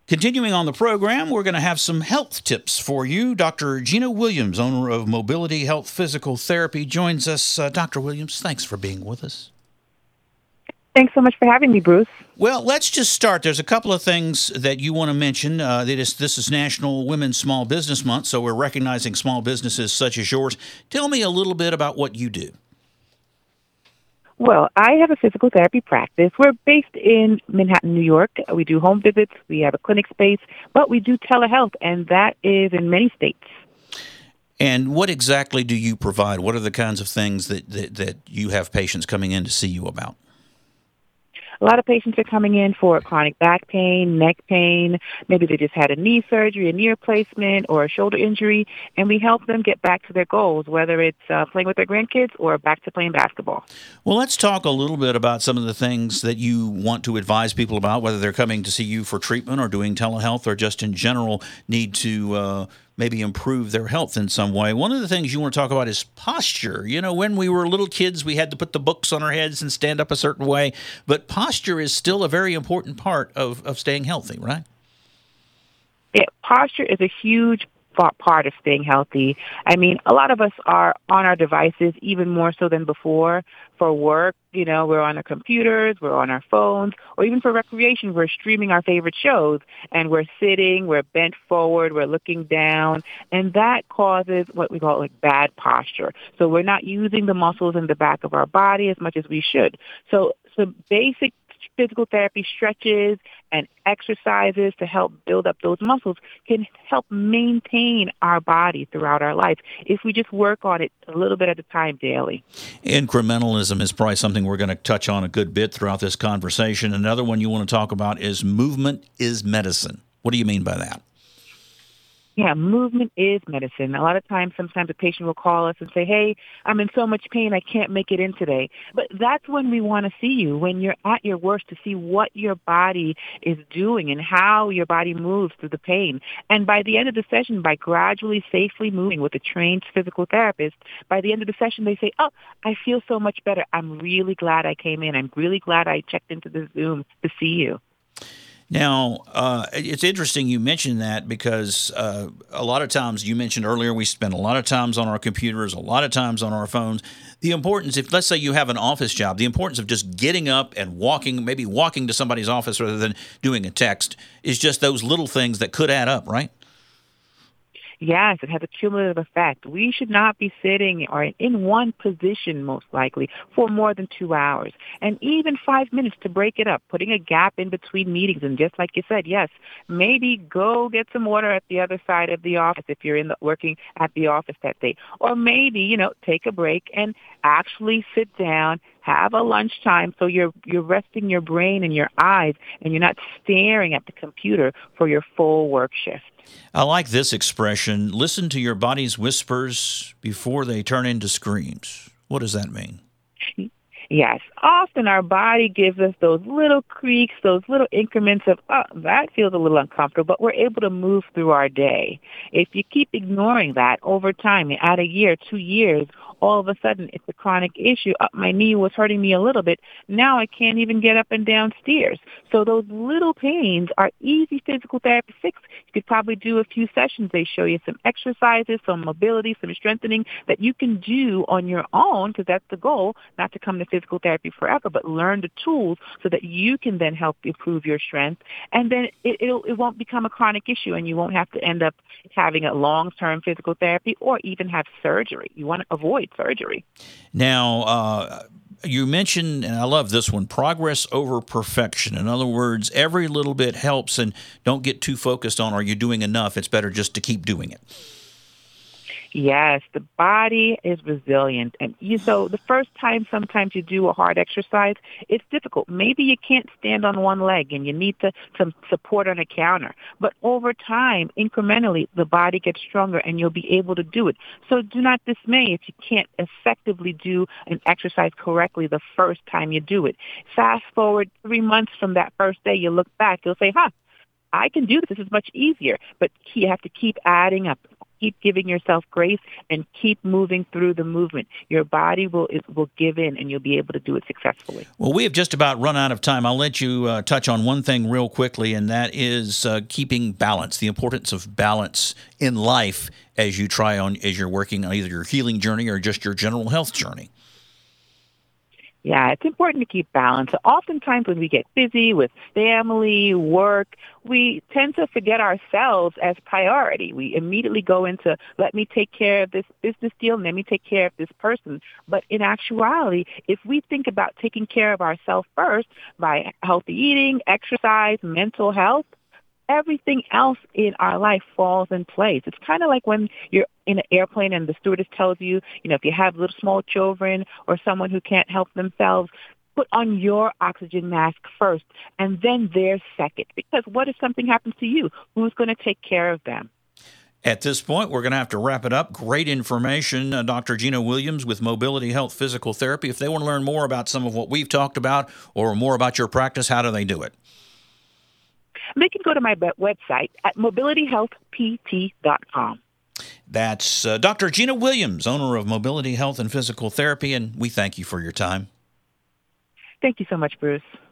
Continuing on the program, we're going to have some health tips for you. Dr. Gina Williams, owner of Mobility Health Physical Therapy, joins us. Dr. Williams, thanks for being with us. Thanks so much for having me, Bruce. Well, let's just start. There's a couple of things that you want to mention. This is National Women's Small Business Month, so we're recognizing small businesses such as yours. Tell me a little bit about what you do. Well, I have a physical therapy practice. We're based in Manhattan, New York. We do home visits. We have a clinic space, but we do telehealth, and that is in many states. And what exactly do you provide? What are the kinds of things that you have patients coming in to see you about? A lot of patients are coming in for chronic back pain, neck pain. Maybe they just had a knee surgery, a knee replacement, or a shoulder injury, and we help them get back to their goals, whether it's playing with their grandkids or back to playing basketball. Well, let's talk a little bit about some of the things that you want to advise people about, whether they're coming to see you for treatment or doing telehealth or just in general need to maybe improve their health in some way. One of the things you want to talk about is posture. You know, when we were little kids, we had to put the books on our heads and stand up a certain way, but posture is still a very important part of staying healthy, right? Yeah, posture is a huge part of staying healthy. I mean, a lot of us are on our devices even more so than before. For work, you know, we're on our computers, we're on our phones, or even for recreation, we're streaming our favorite shows, and we're sitting, we're bent forward, we're looking down, and that causes what we call like bad posture. So we're not using the muscles in the back of our body as much as we should. So basic physical therapy stretches and exercises to help build up those muscles can help maintain our body throughout our life if we just work on it a little bit at a time daily. Incrementalism is probably something we're going to touch on a good bit throughout this conversation. Another one you want to talk about is movement is medicine. What do you mean by that? Yeah, movement is medicine. A lot of times, sometimes a patient will call us and say, hey, I'm in so much pain, I can't make it in today. But that's when we want to see you, when you're at your worst, to see what your body is doing and how your body moves through the pain. And by the end of the session, by gradually, safely moving with a trained physical therapist, by the end of the session, they say, oh, I feel so much better. I'm really glad I came in. I'm really glad I checked into the Zoom to see you. Now, it's interesting you mentioned that because a lot of times, you mentioned earlier, we spend a lot of times on our computers, a lot of times on our phones. The importance, if let's say you have an office job, the importance of just getting up and walking, maybe walking to somebody's office rather than doing a text, is just those little things that could add up, right? Yes, it has a cumulative effect. We should not be sitting or in one position, most likely, for more than 2 hours. And even 5 minutes to break it up, putting a gap in between meetings. And just like you said, yes, maybe go get some water at the other side of the office if you're working at the office that day. Or maybe, you know, take a break and actually sit down, have a lunchtime so you're resting your brain and your eyes and you're not staring at the computer for your full work shift. I like this expression, listen to your body's whispers before they turn into screams. What does that mean? Yes. Often our body gives us those little creaks, those little increments of, oh, that feels a little uncomfortable, but we're able to move through our day. If you keep ignoring that over time, add a year, 2 years, all of a sudden it's a chronic issue. Oh, my knee was hurting me a little bit. Now I can't even get up and down stairs. So those little pains are easy physical therapy fix. You could probably do a few sessions. They show you some exercises, some mobility, some strengthening that you can do on your own, because that's the goal, not to come to physical therapy forever, but learn the tools so that you can then help improve your strength. And then it won't become a chronic issue, and you won't have to end up having a long-term physical therapy or even have surgery. You want to avoid surgery. Now, you mentioned, and I love this one, progress over perfection. In other words, every little bit helps, and don't get too focused on, are you doing enough? It's better just to keep doing it. Yes, the body is resilient. And so the first time sometimes you do a hard exercise, it's difficult. Maybe you can't stand on one leg and you need some support on a counter. But over time, incrementally, the body gets stronger and you'll be able to do it. So do not dismay if you can't effectively do an exercise correctly the first time you do it. Fast forward 3 months from that first day, you look back, you'll say, I can do this. This is much easier. But you have to keep adding up keep giving yourself grace and keep moving through the movement. Your body will give in, and you'll be able to do it successfully. Well, we have just about run out of time. I'll let you touch on one thing real quickly, and that is keeping balance, the importance of balance in life as you're working on either your healing journey or just your general health journey. Yeah, it's important to keep balance. Oftentimes when we get busy with family, work, we tend to forget ourselves as priority. We immediately go into, let me take care of this business deal, and let me take care of this person. But in actuality, if we think about taking care of ourselves first by healthy eating, exercise, mental health, everything else in our life falls in place. It's kind of like when you're in an airplane and the stewardess tells you, if you have little small children or someone who can't help themselves, put on your oxygen mask first and then theirs second. Because what if something happens to you? Who's going to take care of them? At this point, we're going to have to wrap it up. Great information. Dr. Gina Williams with Mobility Health Physical Therapy. If they want to learn more about some of what we've talked about or more about your practice, how do they do it? They can go to my website at mobilityhealthpt.com. That's Dr. Gina Williams, owner of Mobility Health and Physical Therapy, and we thank you for your time. Thank you so much, Bruce.